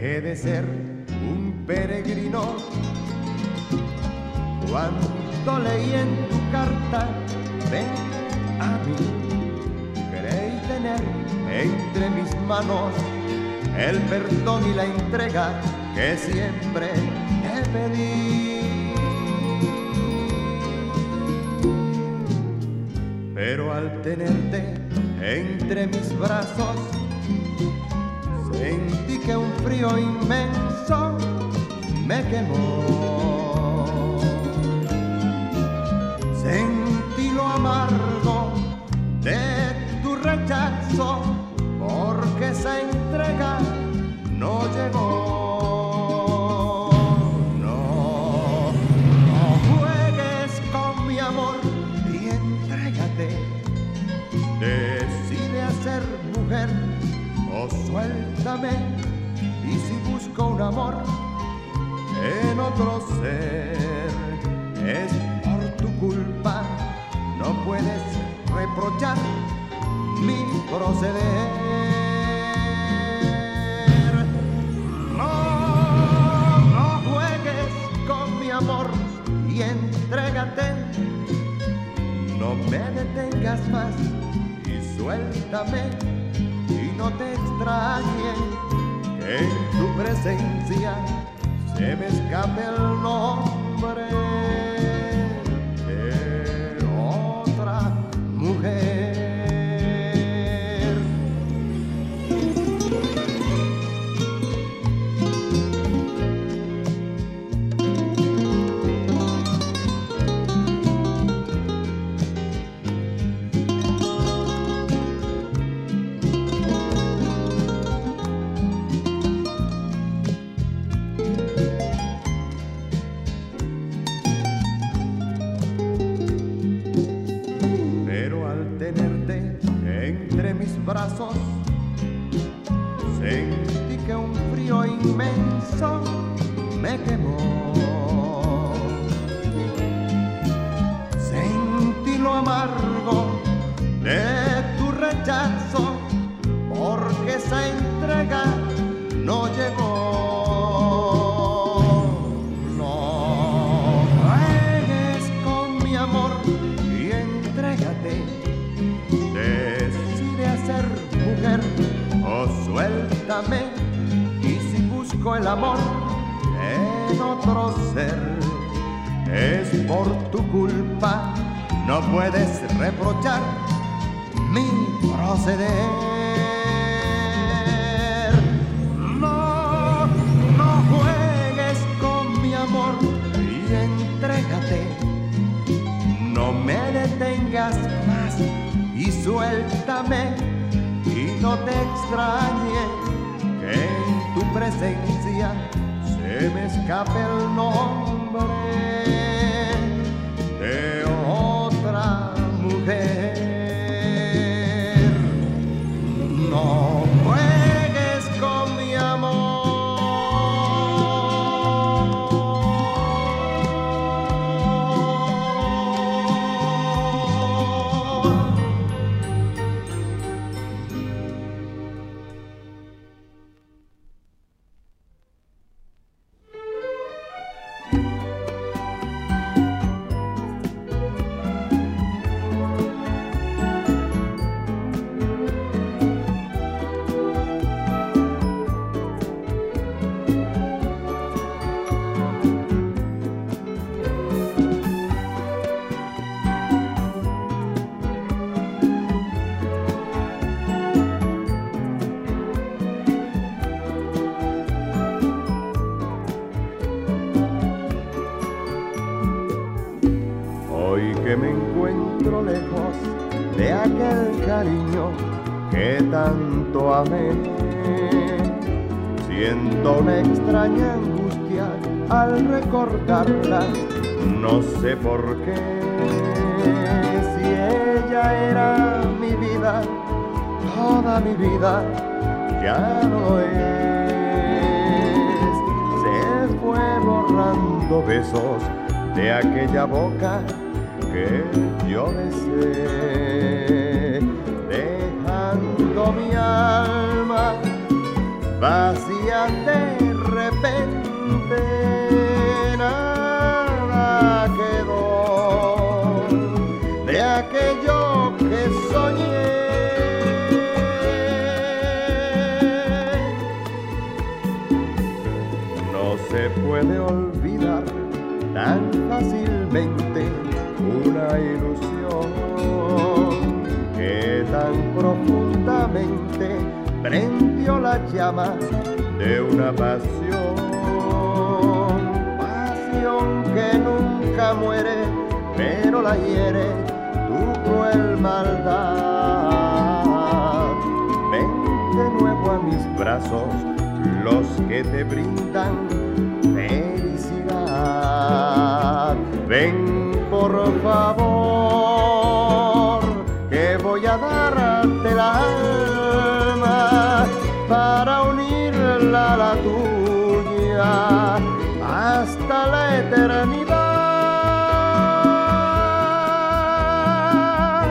Dejé de ser un peregrino cuando leí en tu carta, ven a mí. Creí tener entre mis manos el perdón y la entrega que siempre te pedí. Pero al tenerte entre mis brazos, sentí que un frío inmenso me quemó. Sentí lo amargo de tu rechazo, porque esa entrega no llegó. No juegues con mi amor y entrégate. Decide a ser mujer o suéltame. Y si busco un amor en otro ser, es por tu culpa. No puedes reprochar mi proceder. No juegues con mi amor y entrégate. No me detengas más y suéltame. Y no te extrañe que en tu presencia se me escape el nombre de otra mujer. Brazos, sentí que un frío inmenso me quemó. Sentí lo amargo de tu rechazo, porque esa entrega no llegó. No juegues con mi amor y entrégate. Ser mujer o suéltame. Y si busco el amor en otro ser, es por tu culpa. No puedes reprochar mi proceder. No juegues con mi amor y entrégate. No me detengas más y suéltame. Y no te extrañe que en tu presencia se me escape el nombre de otra mujer. No juegues con mi amor. Que me encuentro lejos de aquel cariño que tanto amé. Siento una extraña angustia al recordarla, no sé por qué. Si ella era mi vida, toda mi vida, ya no es. Se fue borrando besos de aquella boca que yo besé, dejando mi alma vacía de aquello que soñé. No se puede olvidar tan fácilmente una ilusión que tan profundamente prendió la llama de una pasión, pasión que nunca muere, pero la hiere tu cruel maldad. Ven de nuevo a mis brazos, los que te brindan felicidad. Ven por favor, que voy a darte el alma para unirla a la tuya hasta la eternidad.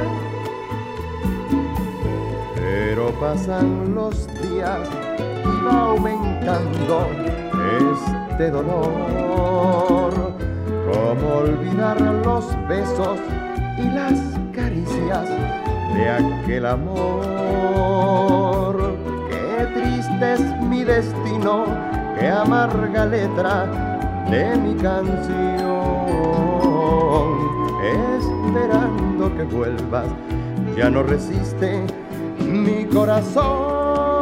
Pero pasan los días y va aumentando este dolor. ¿Cómo olvidar los besos y las caricias de aquel amor? Qué triste es mi destino, qué amarga letra de mi canción. Esperando que vuelvas, ya no resiste mi corazón.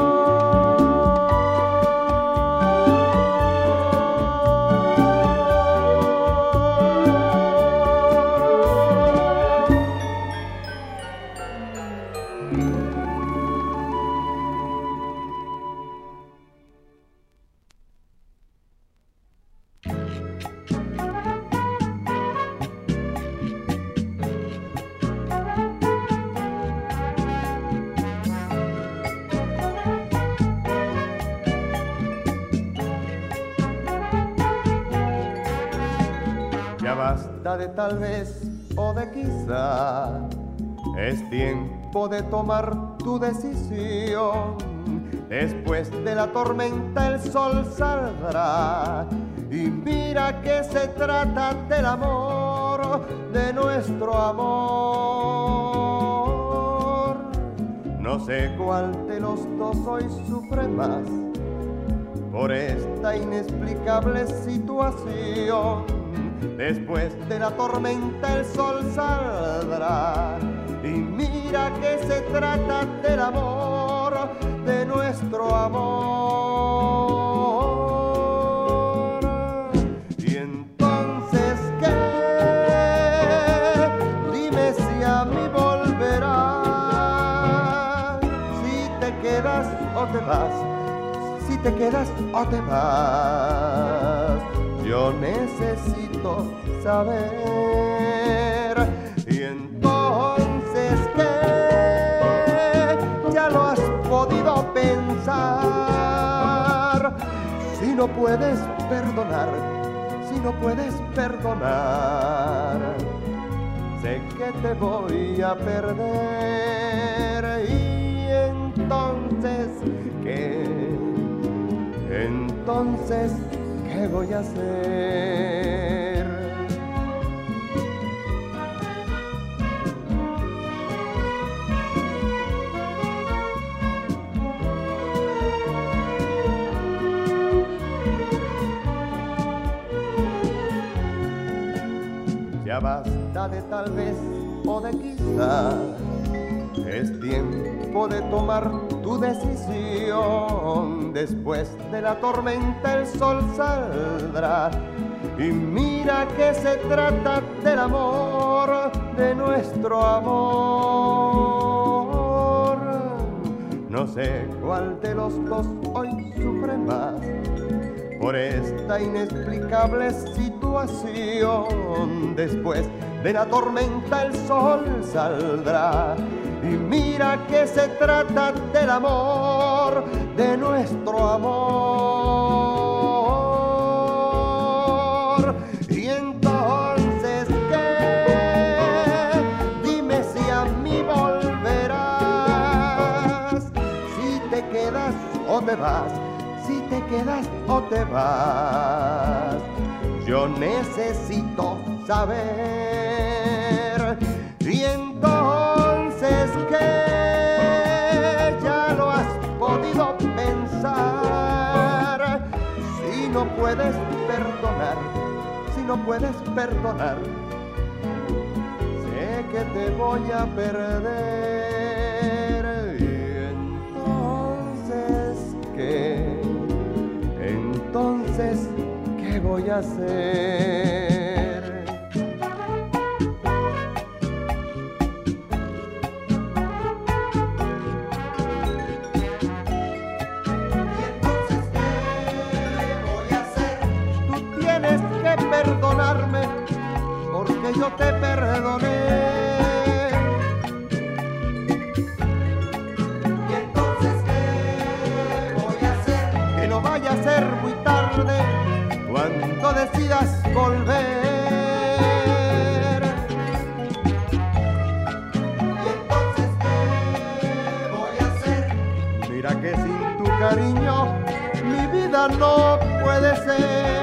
Ya basta de tal vez o de quizá, es tiempo de tomar tu decisión. Después de la tormenta el sol saldrá, y mira que se trata del amor, de nuestro amor. No sé cuál de los dos hoy sufre más por esta inexplicable situación. Después de la tormenta el sol saldrá, y mira que se trata del amor, de nuestro amor. Y entonces, ¿qué? Dime si a mí volverás, si te quedas o te vas, si te quedas o te vas. Yo necesito saber. Y entonces, ¿qué? Ya lo has podido pensar. Si no puedes perdonar, si no puedes perdonar, sé que te voy a perder. Y entonces, ¿qué? Entonces, ¿qué voy a hacer? Ya basta de tal vez o de quizá, es tiempo de tomar tu decisión. Después de la tormenta el sol saldrá, y mira que se trata del amor, de nuestro amor. No sé cuál de los dos hoy sufre más por esta inexplicable situación. Después de la tormenta el sol saldrá, y mira que se trata del amor, de nuestro amor. Y entonces, ¿qué? Dime si a mí volverás, si te quedas o te vas, si te quedas o te vas. Yo necesito saber. Y entonces, puedes perdonar, si no puedes perdonar, sé que te voy a perder. Y entonces, ¿qué voy a hacer? Perdonarme porque yo te perdoné. Y entonces, ¿qué voy a hacer? Que no vaya a ser muy tarde cuando decidas volver. Y entonces, ¿qué voy a hacer? Mira que sin tu cariño mi vida no puede ser.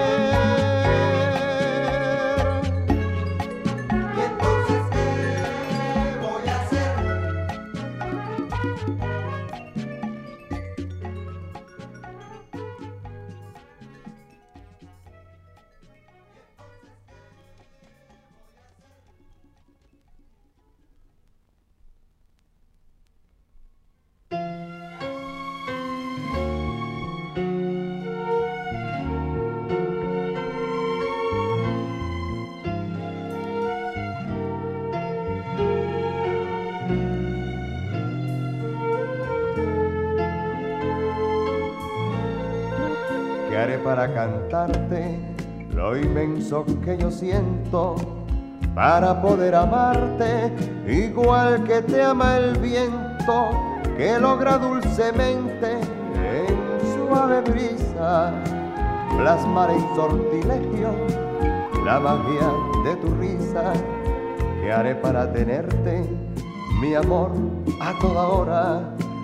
¿Qué haré para cantarte lo inmenso que yo siento? Para poder amarte igual que te ama el viento, que logra dulcemente en suave brisa plasmar en sortilegio la magia de tu risa. ¿Qué haré para tenerte, mi amor, a toda hora?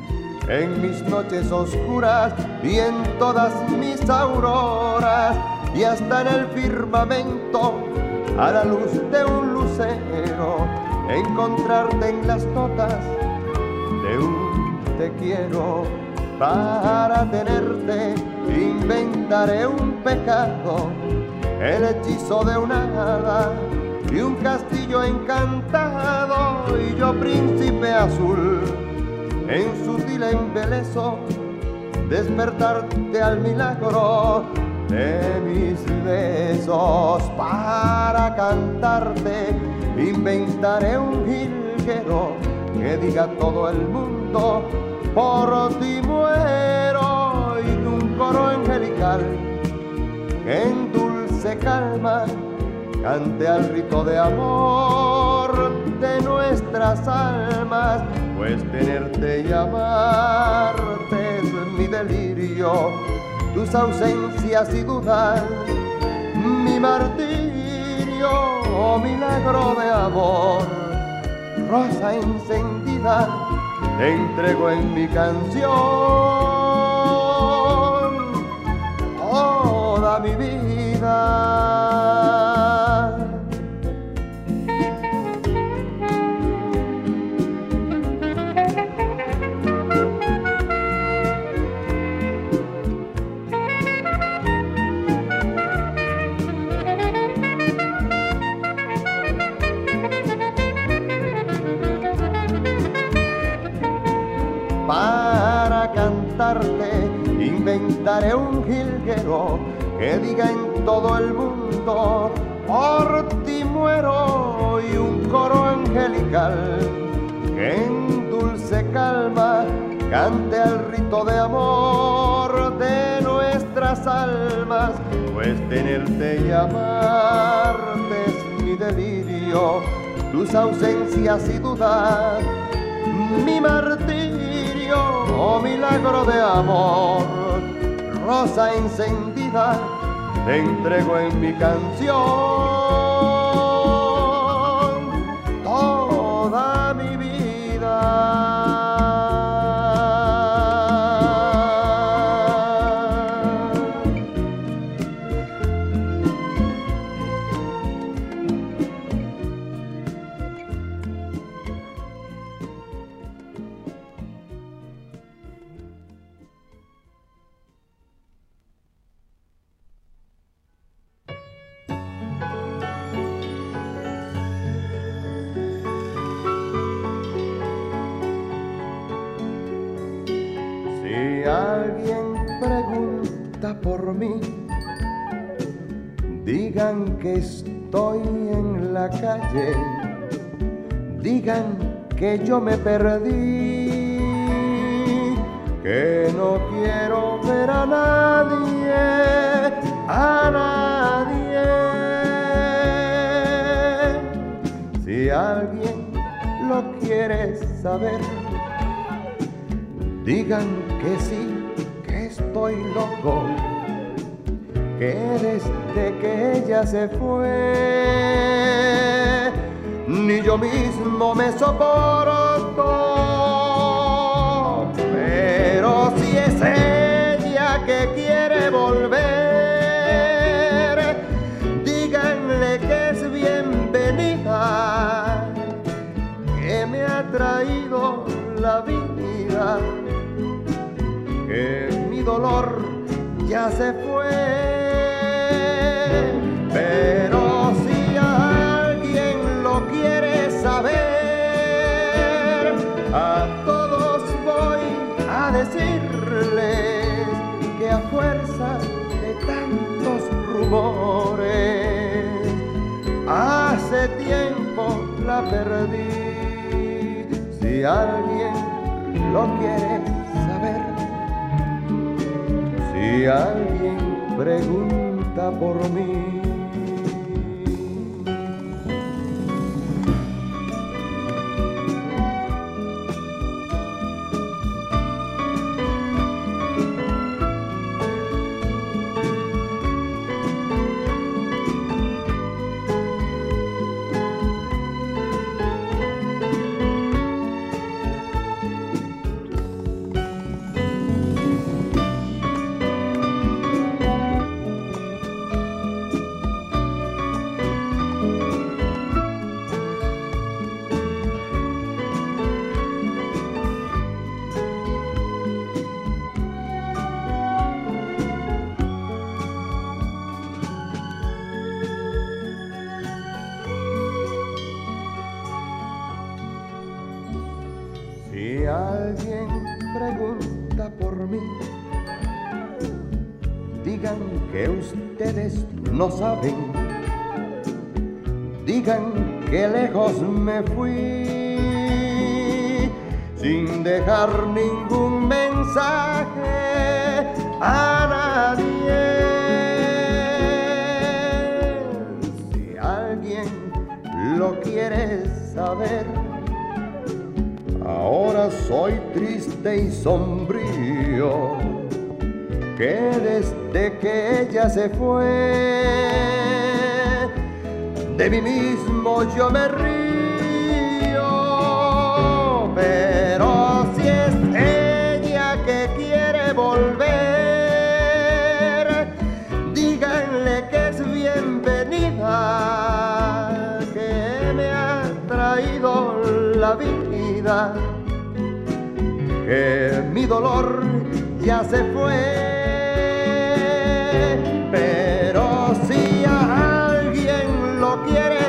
En mis noches oscuras y en todas mis auroras, y hasta en el firmamento, a la luz de un lucero, encontrarte en las notas de un te quiero. Para tenerte inventaré un pecado, el hechizo de una hada y un castillo encantado, y yo príncipe azul en sutil embeleso, despertarte al milagro de mis besos. Para cantarte inventaré un jilguero que diga todo el mundo: por ti muero, y un coro angelical que en dulce calma cante al rito de amor de nuestras almas. Pues tenerte y amarte es mi delirio, tus ausencias y dudas, mi martirio, oh milagro de amor. Rosa encendida, te entrego en mi canción toda mi vida. Para cantarte inventaré un jilguero que diga en todo el mundo: por ti muero, y un coro angelical que en dulce calma cante al rito de amor de nuestras almas. Pues tenerte y amarte es mi delirio, tus ausencias y dudas, mi martirio, oh milagro de amor. Rosa encendida, te entrego en mi canción toda mi vida. Si alguien pregunta por mí, digan que estoy en la calle, digan que yo me perdí, que no quiero ver a nadie, a nadie. Si alguien lo quiere saber, digan que sí, que estoy loco, que desde que ella se fue, ni yo mismo me soporto. Pero si es ella que quiere volver, díganle que es bienvenida, que me ha traído la vida, que mi dolor ya se fue. Pero si alguien lo quiere saber, a todos voy a decirles que a fuerza de tantos rumores, hace tiempo la perdí. Si alguien lo quiere saber, si alguien pregunta por mí. Si alguien pregunta por mí, digan que ustedes no saben, digan que lejos me fui, sin dejar ningún mensaje a nadie. Si alguien lo quiere saber, ahora soy triste y sombrío, que desde que ella se fue, de mí mismo yo me río. Pero si es ella que quiere volver, díganle que es bienvenida, que me ha traído la vida, que mi dolor ya se fue. Pero si alguien lo quiere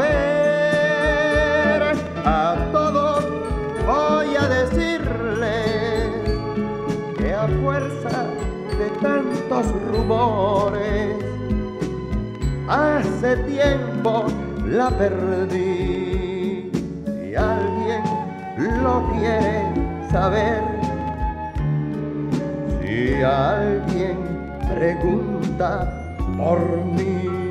saber, a todos voy a decirles que a fuerza de tantos rumores, hace tiempo la perdí. Si alguien lo quiere saber, si alguien pregunta por mí.